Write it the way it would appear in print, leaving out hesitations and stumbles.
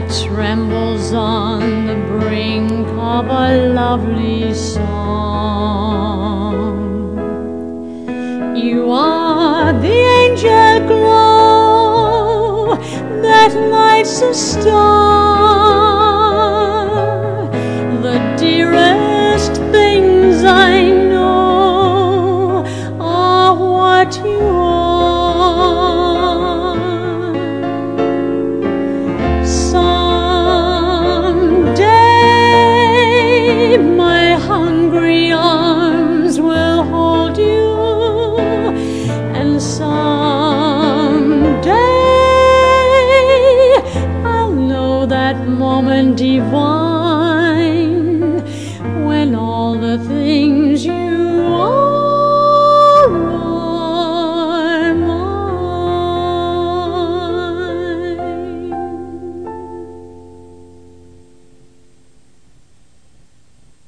trembles on the brink of a lovely song. You are the angel glow that lights a star. The dearest things I know are what you are. My hungry arms will hold you, and someday I'll know that moment divine.